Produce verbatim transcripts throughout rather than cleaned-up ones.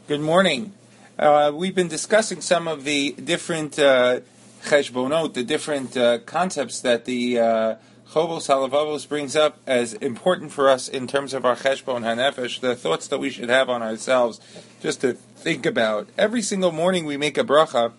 Good morning. Uh, we've been discussing some of the different uh, cheshbonot, the different uh, concepts that the uh, Chovos Halavavos brings up as important for us in terms of our cheshbon hanefesh, the thoughts that we should have on ourselves, just to think about. Every single morning we make a bracha,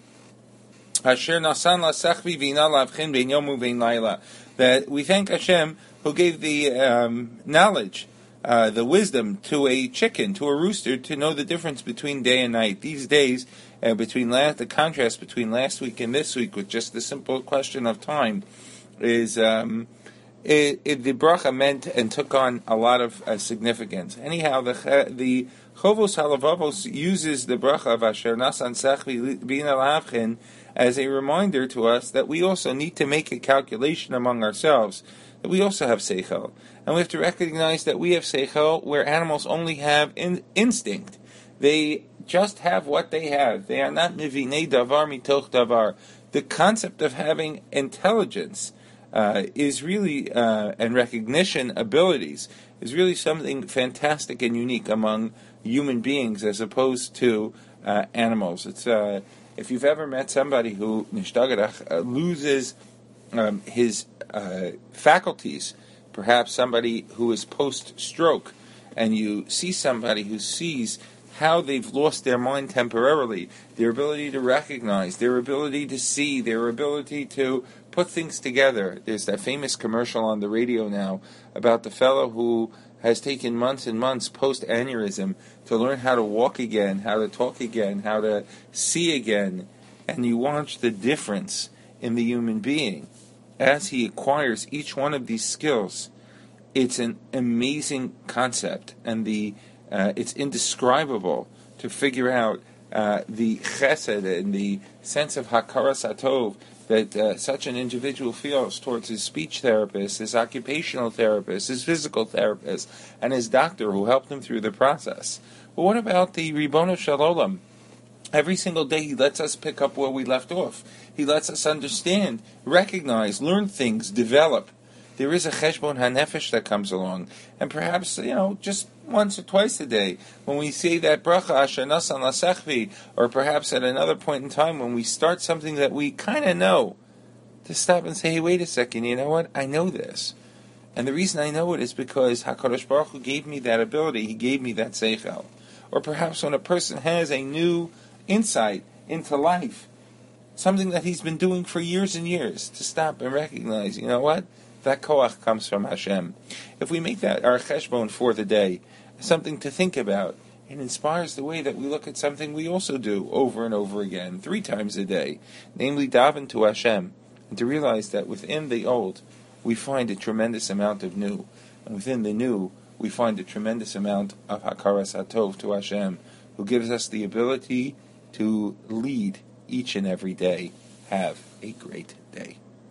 Asher nasan lasechvi v'ina lavchin bein yomu vein laila, that we thank Hashem who gave the um, knowledge, Uh, the wisdom to a chicken, to a rooster, to know the difference between day and night. These days, uh, between last, the contrast between last week and this week, with just the simple question of time, is um, it, it, the bracha meant and took on a lot of uh, significance. Anyhow, the the Chovos Halavavos uses the bracha of Asher Nasan Sechvi Bina Lavchin as a reminder to us that we also need to make a calculation among ourselves, that we also have seichel. And we have to recognize that we have seichel where animals only have in, instinct. They just have what they have. They are not mivinei davar mitoch davar. The concept of having intelligence uh, is really, uh, and recognition abilities, is really something fantastic and unique among human beings as opposed to uh, animals. It's uh, if you've ever met somebody who nishtagadach uh, loses um, his uh, faculties, perhaps somebody who is post-stroke, and you see somebody who sees how they've lost their mind temporarily, their ability to recognize, their ability to see, their ability to put things together. There's that famous commercial on the radio now about the fellow who has taken months and months post-aneurysm to learn how to walk again, how to talk again, how to see again, and you watch the difference in the human being. As he acquires each one of these skills, it's an amazing concept, and the uh, it's indescribable to figure out uh, the chesed and the sense of hakaras hatov that uh, such an individual feels towards his speech therapist, his occupational therapist, his physical therapist, and his doctor who helped him through the process. But what about the Ribono Shel Olam? Every single day he lets us pick up where we left off. He lets us understand, recognize, learn things, develop. There is a cheshbon hanefesh that comes along. And perhaps, you know, just once or twice a day, when we say that bracha, Asher Nasan Lasechvi, or perhaps at another point in time when we start something that we kind of know, to stop and say, hey, wait a second, you know what? I know this. And the reason I know it is because HaKadosh Baruch Hu gave me that ability. He gave me that seichel. Or perhaps when a person has a new insight into life, something that he's been doing for years and years, to stop and recognize, you know what? That koach comes from Hashem. If we make that our cheshbon for the day, something to think about, it inspires the way that we look at something we also do over and over again, three times a day, namely daven to Hashem, and to realize that within the old, we find a tremendous amount of new, and within the new, we find a tremendous amount of hakaras hatov to Hashem, who gives us the ability to lead each and every day. Have a great day.